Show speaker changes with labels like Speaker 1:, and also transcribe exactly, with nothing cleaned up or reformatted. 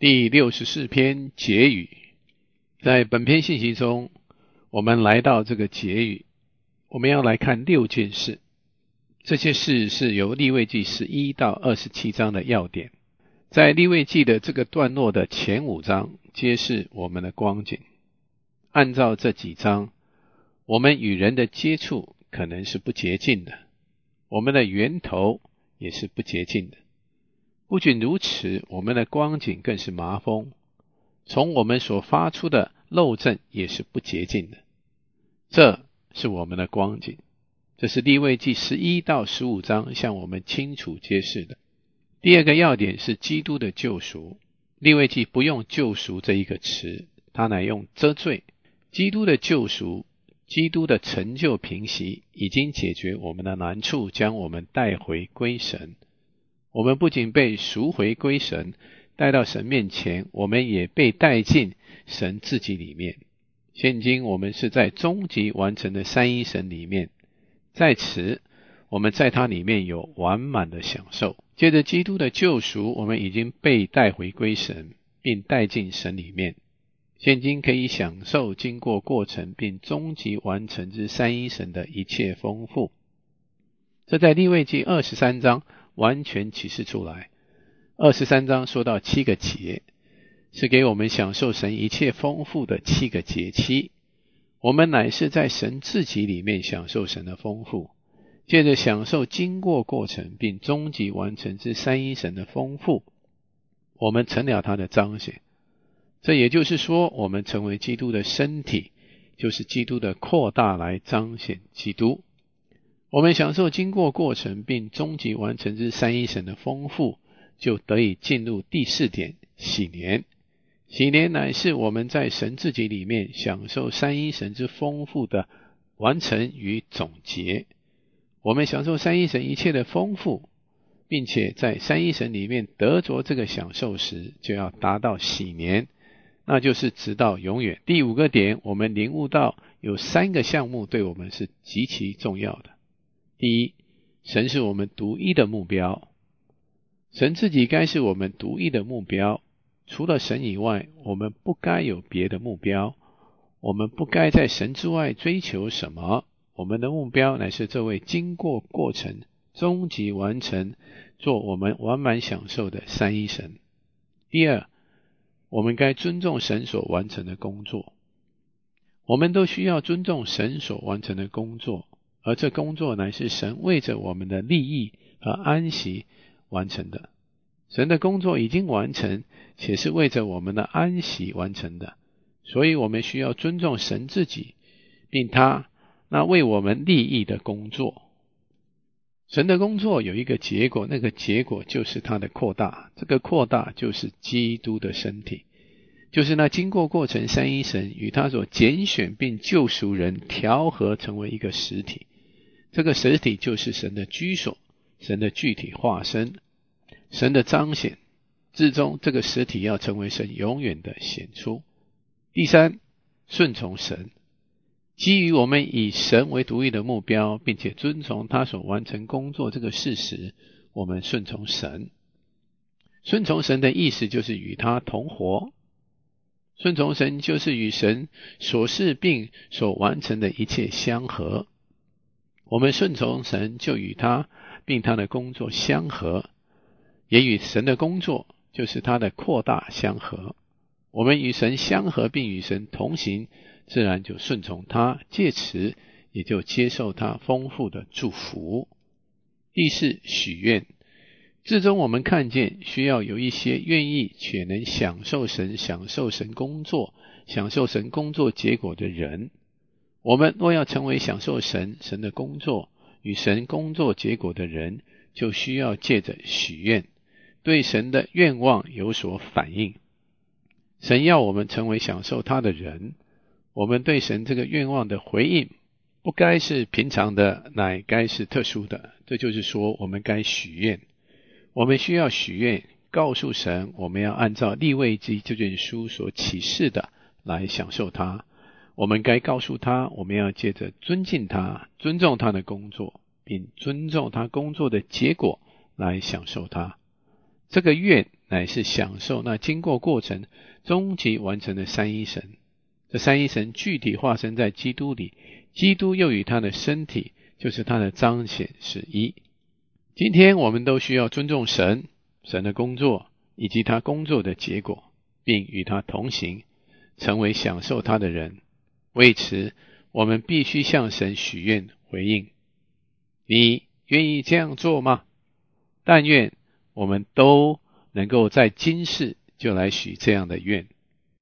Speaker 1: 第六十四篇结语。在本篇信息中，我们来到这个结语，我们要来看六件事。这些事是由利未记十一到二十七章的要点。在利未记的这个段落的前五章揭示我们的光景。按照这几章，我们与人的接触可能是不洁净的，我们的源头也是不洁净的。不仅如此，我们的光景更是麻风，从我们所发出的漏震也是不洁净的。这是我们的光景，这是利未记十一到十五章向我们清楚揭示的。第二个要点是基督的救赎。利未记不用救赎这一个词，它乃用遮罪。基督的救赎，基督的成就平息，已经解决我们的难处，将我们带回归神。我们不仅被赎回归神，带到神面前，我们也被带进神自己里面。现今我们是在终极完成的三一神里面，在此我们在他里面有完满的享受。借着基督的救赎，我们已经被带回归神，并带进神里面。现今可以享受经过过程并终极完成之三一神的一切丰富。这在利未记二十三章完全启示出来。二十三章说到七个节，是给我们享受神一切丰富的七个节期。我们乃是在神自己里面享受神的丰富，借着享受经过过程并终极完成之三一神的丰富，我们成了他的彰显。这也就是说，我们成为基督的身体，就是基督的扩大来彰显基督。我们享受经过过程并终极完成之三一神的丰富，就得以进入第四点，喜年。喜年乃是我们在神自己里面享受三一神之丰富的完成与总结。我们享受三一神一切的丰富，并且在三一神里面得着这个享受时，就要达到喜年，那就是直到永远。第五个点，我们领悟到有三个项目对我们是极其重要的。第一，神是我们独一的目标。神自己该是我们独一的目标，除了神以外，我们不该有别的目标。我们不该在神之外追求什么，我们的目标乃是这位经过过程终极完成做我们完满享受的三一神。第二，我们该尊重神所完成的工作。我们都需要尊重神所完成的工作，而这工作乃是神为着我们的利益和安息完成的。神的工作已经完成，且是为着我们的安息完成的，所以我们需要尊重神自己，并他那为我们利益的工作。神的工作有一个结果，那个结果就是他的扩大，这个扩大就是基督的身体，就是那经过过程三一神与他所拣选并救赎人调和成为一个实体。这个实体就是神的居所，神的具体化身，神的彰显，至终这个实体要成为神永远的显出。第三，顺从神。基于我们以神为独一的目标，并且遵从他所完成工作这个事实，我们顺从神。顺从神的意思就是与他同活。顺从神就是与神所事并所完成的一切相合。我们顺从神，就与他并他的工作相合，也与神的工作，就是他的扩大相合。我们与神相合并与神同行，自然就顺从他，借此也就接受他丰富的祝福。第四，许愿。至终我们看见需要有一些愿意且能享受神、享受神工作、享受神工作结果的人。我们若要成为享受神、神的工作与神工作结果的人，就需要借着许愿，对神的愿望有所反应。神要我们成为享受他的人，我们对神这个愿望的回应不该是平常的，乃该是特殊的。这就是说，我们该许愿。我们需要许愿，告诉神我们要按照利未记这卷书所启示的来享受他。我们该告诉他，我们要借着尊敬他、尊重他的工作，并尊重他工作的结果来享受他。这个愿乃是享受那经过过程终极完成的三一神。这三一神具体化身在基督里，基督又与他的身体，就是他的彰显是一。今天我们都需要尊重神，神的工作以及他工作的结果，并与他同行，成为享受他的人。为此，我们必须向神许愿回应。你愿意这样做吗？但愿我们都能够在今世就来许这样的愿。